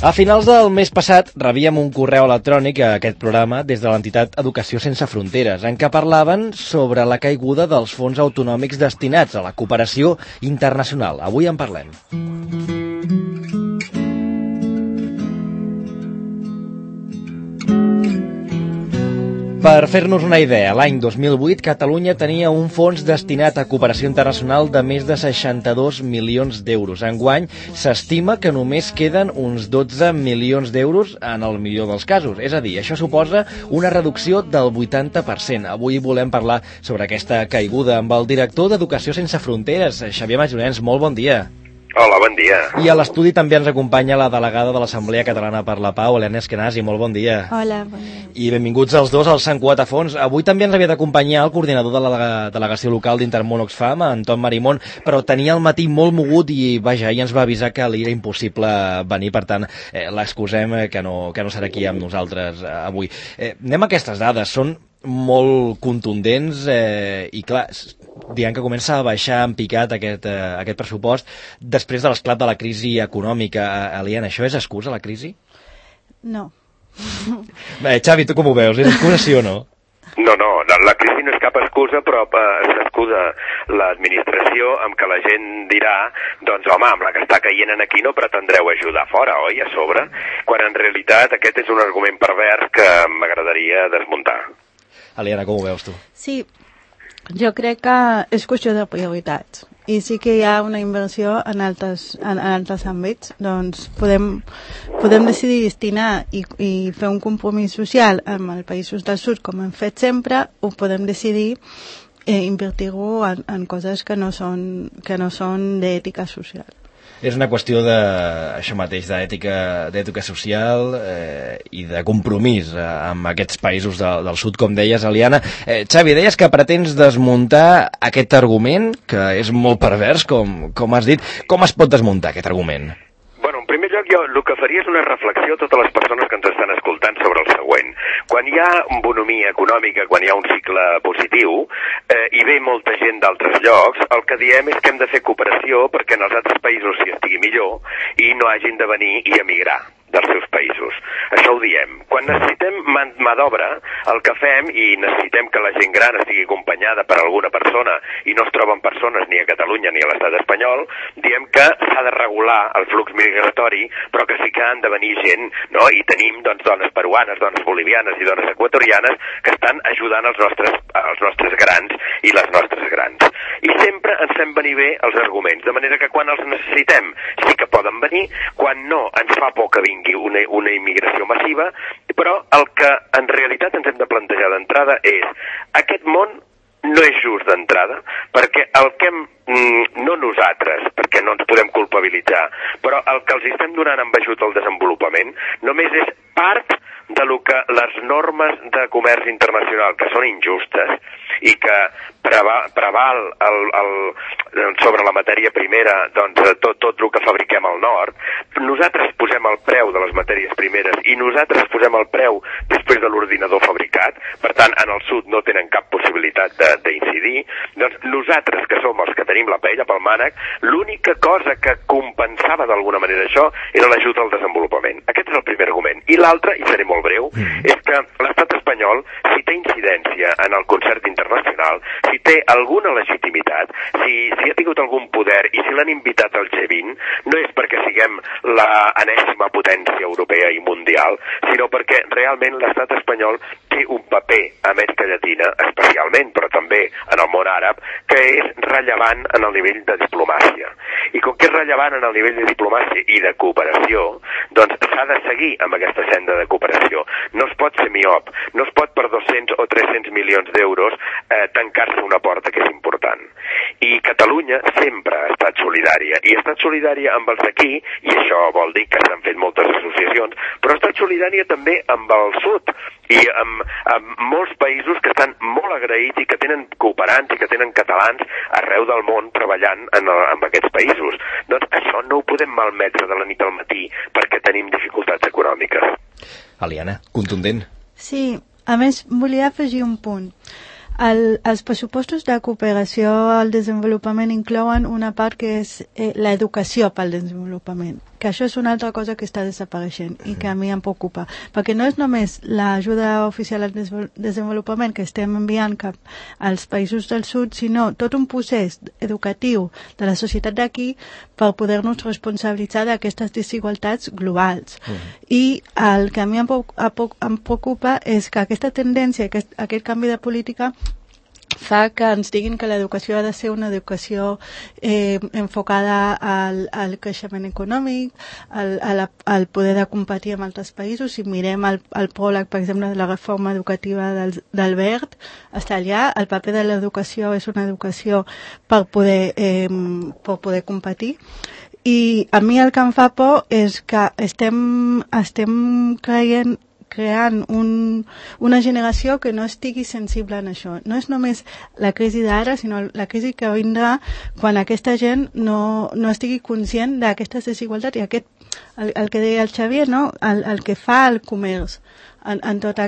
A finals del mes passat rebíem un correu electrònic a aquest programa des de l'entitat Educació Sense Fronteres, en què parlaven sobre la caiguda dels fons autonòmics destinats a la cooperació internacional. Avui en parlem. Per fer-nos una idea, l'any 2008 Catalunya tenia un fons destinat a cooperació internacional de més de 62 milions d'euros. Enguany s'estima que només queden uns 12 milions d'euros en el millor dels casos. És a dir, això suposa una reducció del 80%. Avui volem parlar sobre aquesta caiguda amb el director d'Educació Sense Fronteres, Xavier Majonens. Molt bon dia. Hola, bon dia. I a l'estudi també ens acompanya la delegada de l'Assemblea Catalana per la Pau, Helena Eskenazi. Molt bon dia. Hola, bon dia. I benvinguts els dos al Sant Cugat a Fons. Avui també ens havia d'acompanyar el coordinador de la delegació local d'Intermón Oxfam, Anton Marimón, però tenia el matí molt mogut i, vaja, ell ens va avisar que li era impossible venir, per tant, l'excusem que no serà aquí amb nosaltres avui. Anem a aquestes dades, són molt contundents i clar, diguem que comença a baixar en picat aquest pressupost després de l'esclat de la crisi econòmica. Eliana, això és excusa, la crisi? No. Xavi, tu com ho veus? És excusa sí o no? No, la crisi no és cap excusa, però s'excusa l'administració amb que la gent dirà, doncs home, amb la que està caient aquí no pretendreu ajudar fora, oi, a sobre? Quan en realitat aquest és un argument pervers que m'agradaria desmuntar. Eliana, com ho veus tu? Sí, jo crec que és qüestió de prioritats i sí que hi ha una inversió en altres àmbits, doncs podem decidir destinar i fer un compromís social amb els països del sud com hem fet sempre, o podem decidir invertir-ho en coses que no són d'ètica social. És una qüestió això mateix, d'ètica social i de compromís amb aquests països del sud, com deies, Eliana. Xavi, deies que pretens desmuntar aquest argument, que és molt pervers, com has dit. Com es pot desmuntar aquest argument? Bueno, en primer lloc, jo el que faria és una reflexió a totes les persones que ens estan escoltant sobre el següent. Quan hi ha bonomia econòmica, quan hi ha un cicle positiu, i ve molta gent d'altres llocs, el que diem és que hem de fer cooperació perquè en els altres països s'hi estigui millor i no hagin de venir i emigrar dels seus països. Això ho diem. Quan necessitem mà d'obra, el que fem, i necessitem que la gent gran estigui acompanyada per alguna persona i no es troben persones ni a Catalunya ni a l'estat espanyol, diem que s'ha de regular el flux migratori, però que sí que han de venir gent, no? I tenim doncs, dones peruanes, dones bolivianes i dones equatorianes que estan ajudant els nostres grans i les nostres grans. I sempre ens fem venir bé els arguments, de manera que quan els necessitem sí que poden venir, quan no ens fa por que vingui una immigració massiva, però el que en realitat ens hem de plantejar d'entrada és aquest món no és just d'entrada, perquè el que no nosaltres, perquè no ens podem culpabilitzar, però el que els estem donant amb ajut al desenvolupament només és part de lo que les normes de comerç internacional, que són injustes i que preval sobre la matèria primera, doncs tot el que fabriquem al nord, nosaltres posem el preu de les matèries primeres i nosaltres posem el preu després de l'ordinador fabricat, per tant en el sud no tenen cap possibilitat d'incidir, doncs nosaltres que som els que tenim la paella pel mànec, l'única cosa que compensava d'alguna manera això era l'ajut al desenvolupament. Aquest és el primer argument. I l'altre, i seré molt breu, és que l'estat espanyol, si té incidència en el concert internacional, si té alguna legitimitat, si ha tingut algun poder i si l'han invitat al G20, no és perquè siguem l'enèsima potència europea i mundial, sinó perquè realment l'estat espanyol té un paper a Amèrica Llatina, especialment, però també en el món àrab, que és rellevant en el nivell de diplomàcia. I com que és rellevant en el nivell de diplomàcia i de cooperació, doncs s'ha de seguir amb aquesta senda de cooperació. No es pot ser miop, no es pot per 200 o 300 milions d'euros tancar-se una porta que és important. I Catalunya sempre ha estat solidària, i ha estat solidària amb els d'aquí, i això vol dir que s'han fet moltes associacions, però ha estat solidària també amb el sud, i amb molts països que estan molt agraïts i que tenen cooperants i que tenen catalans arreu del món treballant en aquests països. Doncs això no ho podem malmetre de la nit al matí perquè tenim dificultats econòmiques. Eliana, contundent. Sí, a més volia afegir un punt. Els pressupostos de cooperació al desenvolupament inclouen una part que és l'educació pel desenvolupament, que això és una altra cosa que està desapareixent i que a mi em preocupa, perquè no és només l'ajuda oficial al desenvolupament que estem enviant cap als països del sud, sinó tot un procés educatiu de la societat d'aquí per poder-nos responsabilitzar d'aquestes desigualtats globals. I el que a mi em preocupa és que aquesta tendència, aquest canvi de política fa que ens diguin que l'educació ha de ser una educació enfocada al creixement econòmic, al poder de competir amb altres països. Si mirem el pròleg, per exemple, de la reforma educativa d'Albert, està allà, el paper de l'educació és una educació per poder competir. I a mi el que em fa por és que estem creant una generació que no estigui sensible en això. No és només la crisi d'ara, sinó la crisi que vindrà quan aquesta gent no estigui conscient d'aquestes desigualtats i el que deia el Xavier, no? El que fa el comerç en tota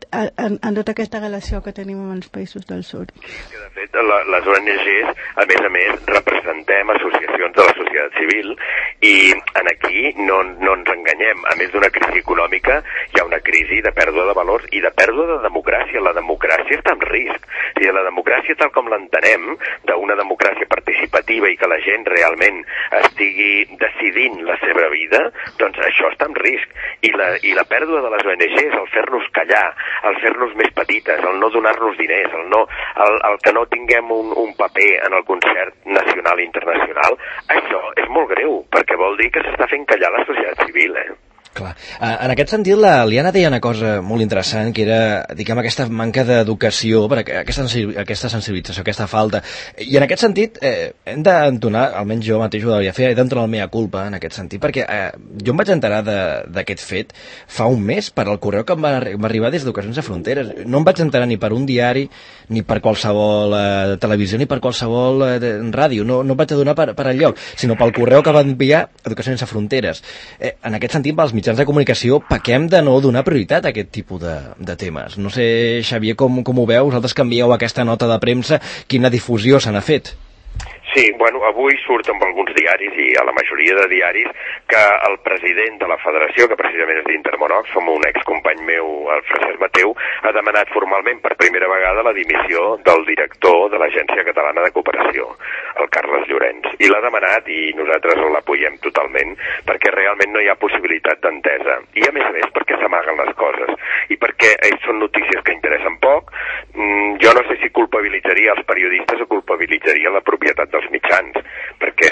aquesta relació que tenim amb els països del sud. De fet, les ONGs, a més, representem associacions de la societat civil i aquí no ens enganyem. A més d'una crisi econòmica, hi ha una crisi de pèrdua de valors i de pèrdua de democràcia. La democràcia està en risc. I la democràcia, tal com l'entenem, d'una democràcia participativa i que la gent realment estigui decidint la seva vida, doncs això està en risc. I la pèrdua de les ONGs, el fer-nos callar, el fer-nos més petites, el no donar-nos diners, el que no tinguem un paper en el concert nacional i internacional, això és molt greu, perquè vol dir que s'està fent callar la societat civil, Clar. En aquest sentit, la Liana deia una cosa molt interessant, que era, diguem, aquesta manca d'educació, aquesta sensibilització, aquesta falta. I en aquest sentit, hem d'entonar, almenys jo mateix ho devia fer, he d'entonar el mea culpa en aquest sentit, perquè jo em vaig enterar d'aquest fet fa un mes per al correu que em va arribar des d'Educació Sense Fronteres. No em vaig enterar ni per un diari, ni per qualsevol televisió, ni per qualsevol ràdio. No em vaig adonar per enlloc, sinó pel correu que va enviar Educació Sense Fronteres. En aquest sentit, pels mitjans de comunicació pequem de no donar prioritat a aquest tipus de temes. No sé, Xavier, com ho veus? Vosaltres que envieu aquesta nota de premsa, quina difusió se n'ha fet? Sí, bueno, avui surt amb alguns diaris i a la majoria de diaris que el president de la federació, que precisament és d'Intermón Oxfam, un excompany meu, el Francesc Mateu, ha demanat formalment per primera vegada la dimissió del director de l'Agència Catalana de Cooperació, el Carles Llorenç. I l'ha demanat i nosaltres l'apoyem totalment perquè realment no hi ha possibilitat d'entesa. I a més perquè s'amaguen les coses i perquè són notícies que interessen poc. Jo no sé si culpabilitzaria els periodistes o culpabilitzaria la propietat dels mitjans, perquè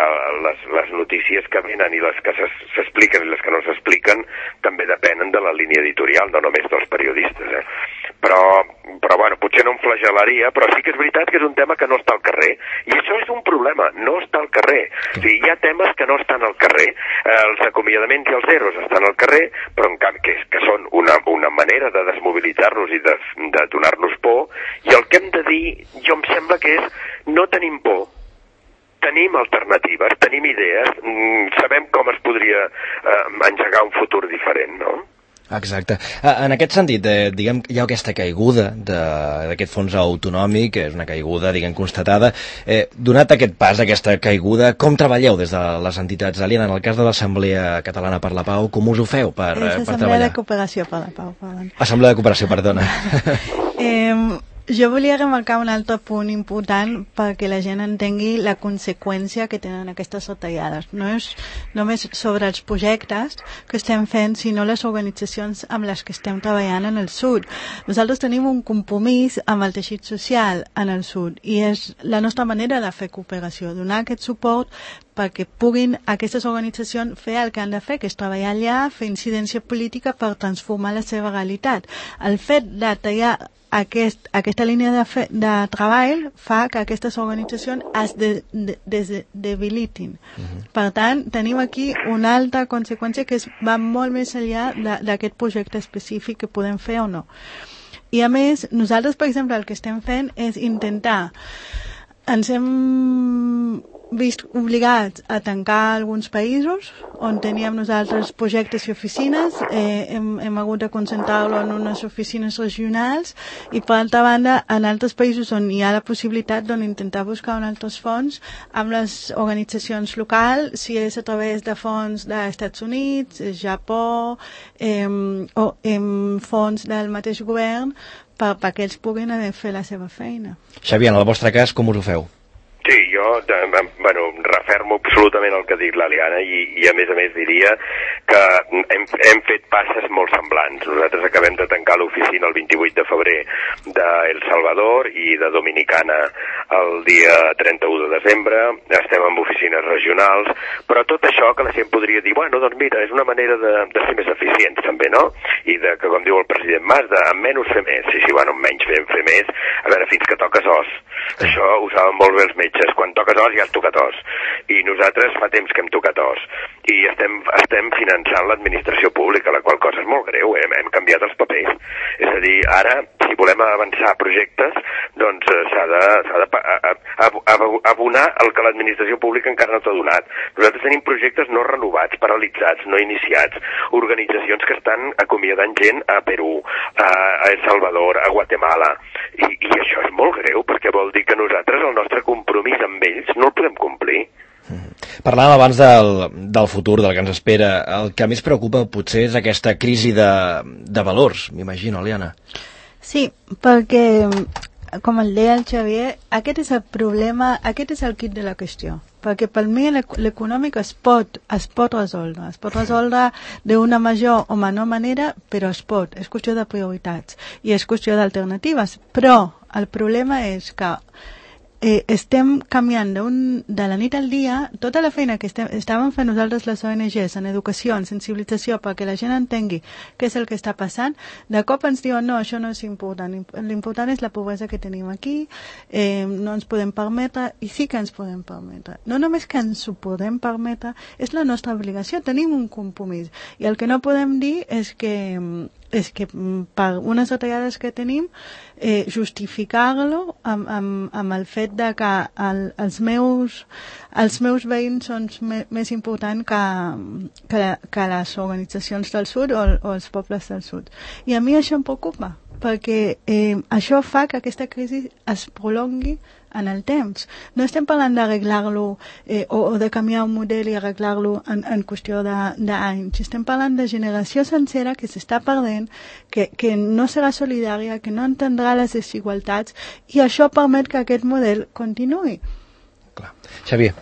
les notícies que venen i les que s'expliquen i les que no s'expliquen també depenen de la línia editorial, no només dels periodistes. Però bueno, potser no em flagelaria, però sí que és veritat que és un tema que no està al carrer. I això és un problema, no està al carrer. O sigui, hi ha temes que no estan al carrer. Els acomiadaments i els zeros estan al carrer, però en canvi que són una manera de desmobilitzar-nos i de donar-nos por, i el que hem de dir, jo em sembla que és no tenim por, tenim alternatives, tenim idees, sabem com es podria engegar un futur diferent, no? Exacte. En aquest sentit, diguem, hi ha aquesta caiguda d'aquest fons autonòmic, que és una caiguda, diguem, constatada. Donat aquest pas, aquesta caiguda, com treballeu des de les entitats? Aliena, en el cas de l'Assemblea Catalana per la Pau, com us ho feu per treballar? Assemblea de Cooperació per la Pau, perdona. Assemblea de Cooperació, perdona. Jo volia remarcar un altre punt important perquè la gent entengui la conseqüència que tenen aquestes retallades. No és només sobre els projectes que estem fent, sinó les organitzacions amb les que estem treballant en el sud. Nosaltres tenim un compromís amb el teixit social en el sud i és la nostra manera de fer cooperació, donar aquest suport perquè puguin aquestes organitzacions fer el que han de fer, que és treballar allà, fer incidència política per transformar la seva realitat. El fet de tallar aquesta línia de treball fa que aquestes organitzacions es debilitin. Per tant, tenim aquí una altra conseqüència que va molt més enllà d'aquest projecte específic que podem fer o no. I a més, nosaltres, per exemple, el que estem fent és intentar... vist obligats a tancar alguns països on teníem nosaltres projectes i oficines, hem hagut de concentrar-lo en unes oficines regionals i per altra banda en altres països on hi ha la possibilitat d'intentar buscar un altres fons amb les organitzacions locals, si és a través de fons dels Estats Units, Japó o fons del mateix govern perquè ells puguin fer la seva feina. Xavier, en el vostre cas, com us ho feu? Sí, jo refermo absolutament el que ha dit l'Aliana i a més diria que hem fet passes molt semblants. Nosaltres acabem de tancar l'oficina el 28 de febrer d'El Salvador i de Dominicana el dia 31 de desembre. Estem en oficines regionals, però tot això que la gent podria dir, bueno, doncs mira, és una manera de ser més eficients també, no? I de que, com diu el president Mas, de amb menys fer més. Sí, bueno, amb menys fer més, a veure, fins que toques os. Això ho saben molt bé els metges. Quan toques os ja has tocat os. I nosaltres fa temps que hem tocat os. I estem finançant l'administració pública, la qual cosa és molt greu, hem canviat els papers. És a dir, ara, si volem avançar projectes, doncs s'ha d'abonar el que l'administració pública encara no t'ha donat. Nosaltres tenim projectes no renovats, paralitzats, no iniciats, organitzacions que estan acomiadant gent a Perú, a El Salvador, a Guatemala. I això és molt greu, perquè vol dir que nosaltres el nostre compromís amb ells no el podem complir. Parlàvem abans del futur, del que ens espera. El que més preocupa potser és aquesta crisi de valors, m'imagino, Aliana. Sí, perquè, com el deia el Xavier, aquest és el problema, aquest és el quid de la qüestió. Perquè per mi l'econòmic es pot resoldre d'una major o menor manera, però es pot, és qüestió de prioritats i és qüestió d'alternatives, però el problema és que estem canviant de la nit al dia tota la feina que estàvem fent nosaltres les ONGs en educació, en sensibilització perquè la gent entengui què és el que està passant. De cop ens diuen no, això no és important, l'important és la pobresa que tenim aquí, no ens podem permetre, i sí que ens podem permetre, no només que ens ho podem permetre, és la nostra obligació, tenim un compromís i el que no podem dir és que per unes retallades que tenim justificar-lo amb el fet de que els meus veïns són més importants que les organitzacions del sud o els pobles del sud. I a mi això em preocupa, perquè això fa que aquesta crisi es prolongui en el temps. No estem parlant d'arreglar-lo o de canviar un model i arreglar-lo en qüestió d'anys. Estem parlant de generació sencera que s'està perdent, que no serà solidària, que no entendrà les desigualtats i això permet que aquest model continuï. Clar. Xavier.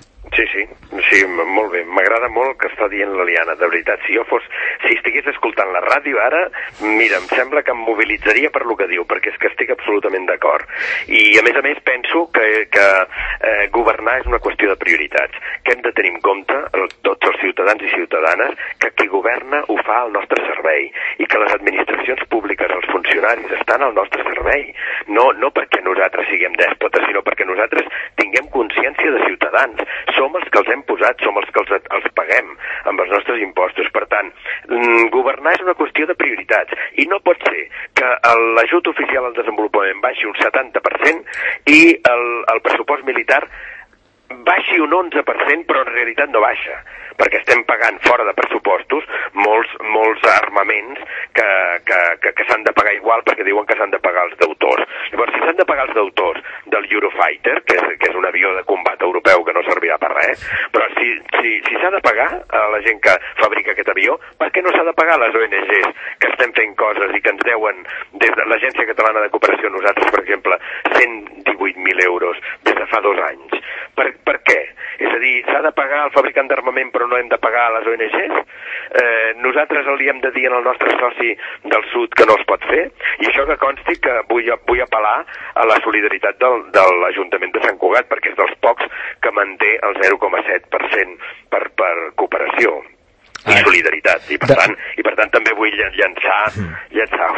Sí, molt bé. M'agrada molt el que està dient l'Aliana, de veritat. Si estigués escoltant la ràdio ara, mira, em sembla que em mobilitzaria per lo que diu, perquè és que estic absolutament d'acord. I a més penso que governar és una qüestió de prioritats, que hem de tenir en compte, tots els ciutadans i ciutadanes, que qui governa ho fa al nostre servei, i que les administracions públiques, els funcionaris, estan al nostre servei. No perquè nosaltres siguem dèspotes, sinó perquè nosaltres tinguem consciència de ciutadans. Som els que els hem posat, som els que els paguem amb els nostres impostos. Per tant, governar és una qüestió de prioritats i no pot ser que l'ajut oficial al desenvolupament baixi un 70% i el pressupost militar baixi un 11%, però en realitat no baixa, perquè estem pagant fora de pressupostos molts armaments que s'han de pagar igual perquè diuen que s'han de pagar els deutors. Llavors, si s'han de pagar els deutors del Eurofighter, que és un avió de combat europeu que no servirà per res, però si s'ha de pagar a la gent que fabrica aquest avió, per què no s'ha de pagar a les ONGs que estem fent coses i que ens deuen des de l'Agència Catalana de Cooperació, nosaltres, per exemple, 118.000 euros des de fa 2 anys? Per què? És a dir, s'ha de pagar al fabricant d'armament però no hem de pagar a les ONGs? Nosaltres li hem de dir al nostre soci del sud que no es pot fer? I això que consti que vull apel·lar a la solidaritat de l'Ajuntament de Sant Cugat, perquè és dels pocs que manté el 0,7% per cooperació i solidaritat. I per tant també vull llançar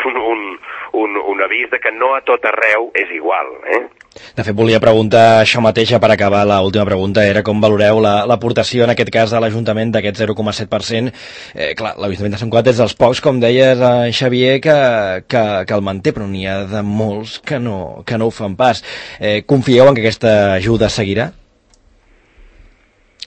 un avís de que no a tot arreu és igual, De fet, volia preguntar això mateix per acabar. L'última pregunta era com valoreu l'aportació, en aquest cas, de l'Ajuntament d'aquest 0,7%. Clar, l'Ajuntament de Sant Cugat és dels pocs, com deies, Xavier, que el manté, però n'hi ha de molts que no ho fan pas. Confieu en que aquesta ajuda seguirà?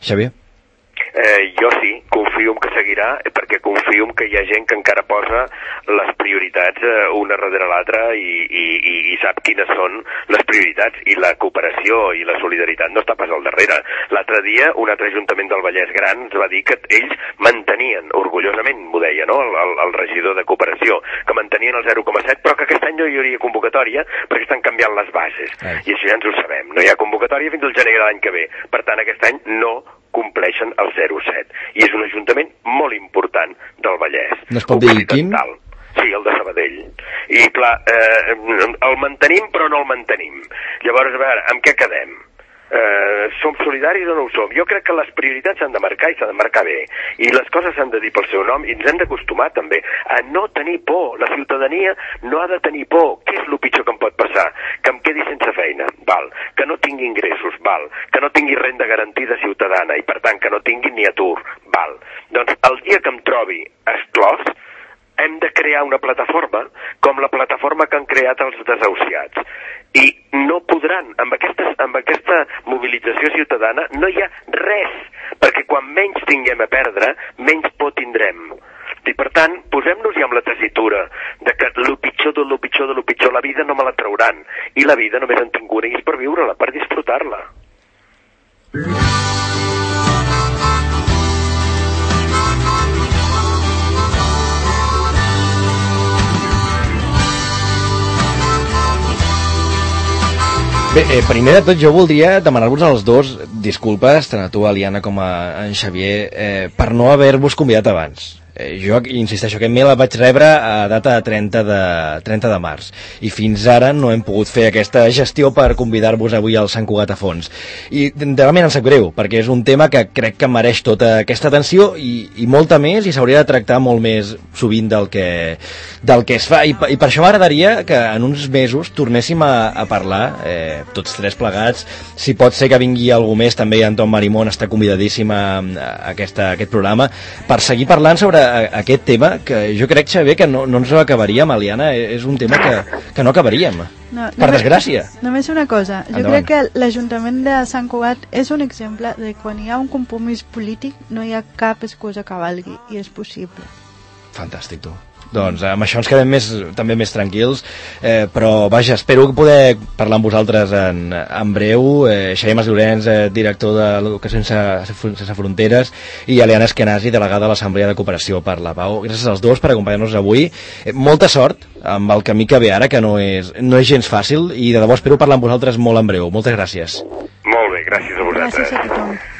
Xavier? Jo sí, confio en que seguirà, perquè confio en que hi ha gent que encara posa les prioritats una darrere l'altra i sap quines són les prioritats, i la cooperació i la solidaritat no està pas al darrere. L'altre dia un altre ajuntament del Vallès Gran ens va dir que ells mantenien, orgullosament m'ho deia, no? el regidor de cooperació, que mantenien el 0,7, però que aquest any no hi hauria convocatòria perquè estan canviant les bases. I això ja ens ho sabem, no hi ha convocatòria fins al gener de l'any que ve. Per tant, aquest any no compleixen el 0,7. I és un ajuntament molt important del Vallès. No es pot dir quin? Sí, el de Sabadell. I clar, el mantenim però no el mantenim. Llavors, a veure, amb què quedem? Som solidaris o no ho som? Jo crec que les prioritats s'han de marcar i s'han de marcar bé, i les coses s'han de dir pel seu nom, i ens hem d'acostumar també a no tenir por. La ciutadania no ha de tenir por. Què és el pitjor que em pot passar? Que em quedi sense feina, val. Que no tingui ingressos, val. Que no tingui renda garantida ciutadana i per tant que no tingui ni atur, val. Doncs el dia que em trobi exclòs, hem de crear una plataforma com la plataforma que han creat els desahuciats. I no podran, amb aquesta mobilització ciutadana no hi ha res, perquè quan menys tinguem a perdre, menys por tindrem. I per tant, posem-nos-hi amb la tessitura de que el pitjor de lo pitjor de lo pitjor, la vida no me la trauran, i la vida només en tinc una i és per viure-la, per disfrutar-la. Bé, primer de tot jo voldria demanar-vos als dos disculpes, tant a tu, Aliana, com a en Xavier, per no haver-vos convidat abans. Jo insisteixo, aquest mail el vaig rebre a data de 30 de març i fins ara no hem pogut fer aquesta gestió per convidar-vos avui al Sant Cugat a fons, i realment em sap greu perquè és un tema que crec que mereix tota aquesta atenció i molta més, i s'hauria de tractar molt més sovint del que es fa, i per això m'agradaria que en uns mesos tornéssim a parlar, tots tres plegats. Si pot ser que vingui algú més, també en Tom Marimón està convidadíssim a aquest programa per seguir parlant sobre aquest tema, que jo crec, Xavier, que no ens ho acabaríem, Aliana. És un tema que no acabaríem, per desgràcia. Només una cosa, jo crec que l'Ajuntament de Sant Cugat és un exemple de quan hi ha un compromís polític no hi ha cap excusa que valgui, i és possible. Fantàstic, tu. Doncs amb això ens quedem també més tranquils, però vaja, espero poder parlar amb vosaltres en breu. Xavier Mas Llorenç, director de l'Educació Sense Fronteres, i Aliana Eskenazi, delegada de l'Assemblea de Cooperació per la Pau. Gràcies als dos per acompanyar-nos avui. Molta sort amb el camí que ve ara, que no és gens fàcil, i de debò espero parlar amb vosaltres molt en breu. Moltes gràcies. Molt bé, gràcies a vosaltres. Gràcies a tothom.